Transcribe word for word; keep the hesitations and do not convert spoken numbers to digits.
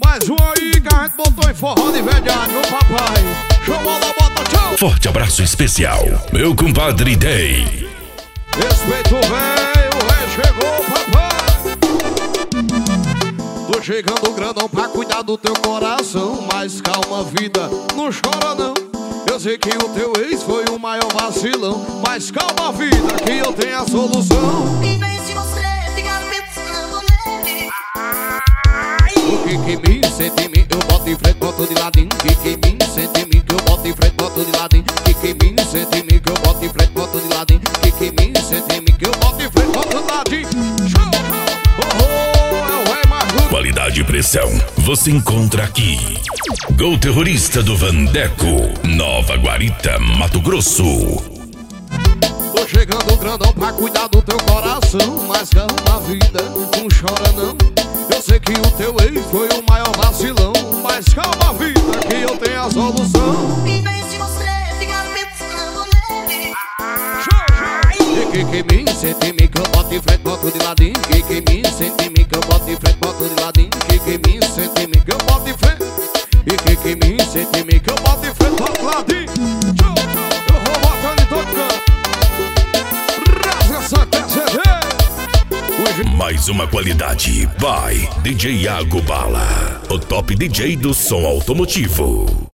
mais um aí que a gente botou em forró de verdade, meu papai. Chamou da bota, tchau. Forte abraço especial, meu compadre Day. Respeito velho, o rei chegou, papai. Tô chegando grandão pra cuidar do teu coração. Mas calma, vida, não chora não. Eu sei que o teu ex foi o maior vacilão. Mas calma, vida, que eu tenho a solução. Em vez de você ficar pensando nele, O que que me sente em mim, eu boto em frente, boto de ladinho. O que que me sente em mim, que eu boto em frente, boto de ladinho. O que que me sente em mim, que eu boto em frente, boto de ladinho. O que que me sente em mim, que eu boto em frente, boto de ladinho. Show, show, oh, oh, é o rei mais duro. Qualidade e pressão, você encontra aqui. Gol Terrorista do Vandeco, Nova Guarita, Mato Grosso. Tô chegando grandão pra cuidar do teu coração. Mas calma, vida, não chora não. Eu sei que o teu ex foi o maior vacilão. Mas calma, vida, que eu tenho a solução. em vez de você ficar pensando nele, E que que me sente em mim, que eu boto em frente, boto de ladinho. Que que me sente em mim, que eu boto em frente, boto de ladinho. Que que me sente em mim, que eu boto em frente. E que que me sente em mim, que eu boto em frente, boto de ladinho. Tchau, tchau, eu vou botando em todo canto. Rasga essa T C V. Mais uma qualidade, vai, D J Iago Bala, o top D J do som automotivo.